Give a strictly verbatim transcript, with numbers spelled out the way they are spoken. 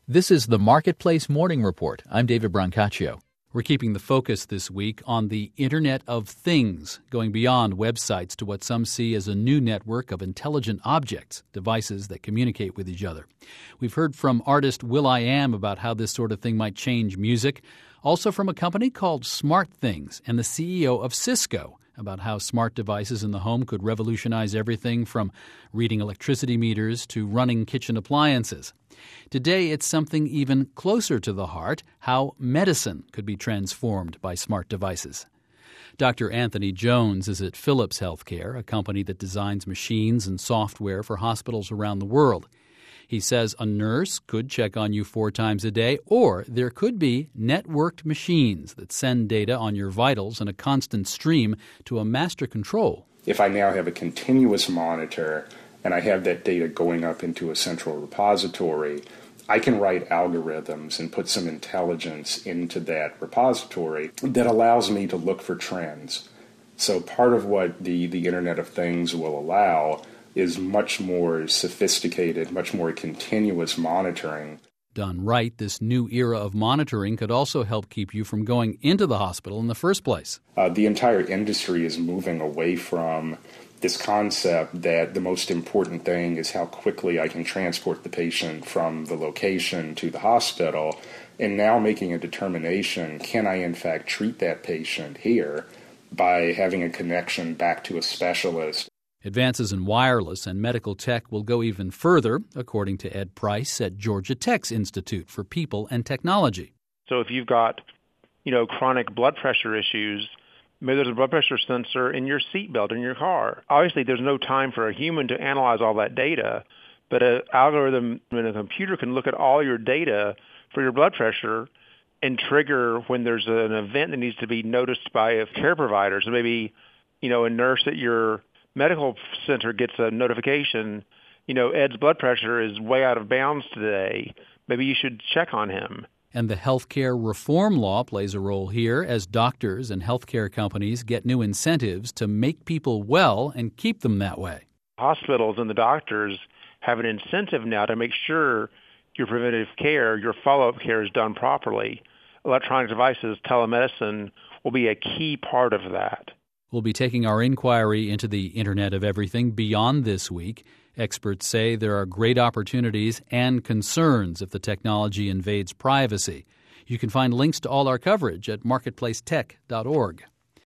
This is the Marketplace Morning Report. I'm David Brancaccio. We're keeping the focus this week on the Internet of Things, going beyond websites to what some see as a new network of intelligent objects, devices that communicate with each other. We've heard from artist will.i.am about how this sort of thing might change music, also from a company called SmartThings and the C E O of Cisco about how smart devices in the home could revolutionize everything from reading electricity meters to running kitchen appliances. Today, it's something even closer to the heart, how medicine could be transformed by smart devices. Doctor Anthony Jones is at Philips Healthcare, a company that designs machines and software for hospitals around the world. He says a nurse could check on you four times a day, or there could be networked machines that send data on your vitals in a constant stream to a master control. If I now have a continuous monitor and I have that data going up into a central repository, I can write algorithms and put some intelligence into that repository that allows me to look for trends. So part of what the, the Internet of Things will allow is much more sophisticated, much more continuous monitoring. Done right, this new era of monitoring could also help keep you from going into the hospital in the first place. Uh, the entire industry is moving away from this concept that the most important thing is how quickly I can transport the patient from the location to the hospital, and now making a determination, can I in fact treat that patient here by having a connection back to a specialist. Advances in wireless and medical tech will go even further, according to Ed Price at Georgia Tech's Institute for People and Technology. So if you've got, you know, chronic blood pressure issues, maybe there's a blood pressure sensor in your seatbelt in your car. Obviously, there's no time for a human to analyze all that data, but an algorithm in a computer can look at all your data for your blood pressure and trigger when there's an event that needs to be noticed by a care provider. So maybe, you know, a nurse at your medical center gets a notification, you know, Ed's blood pressure is way out of bounds today. Maybe you should check on him. And the healthcare reform law plays a role here as doctors and healthcare companies get new incentives to make people well and keep them that way. Hospitals and the doctors have an incentive now to make sure your preventative care, your follow-up care is done properly. Electronic devices, telemedicine will be a key part of that. We'll be taking our inquiry into the Internet of Everything beyond this week. Experts say there are great opportunities and concerns if the technology invades privacy. You can find links to all our coverage at marketplace tech dot org.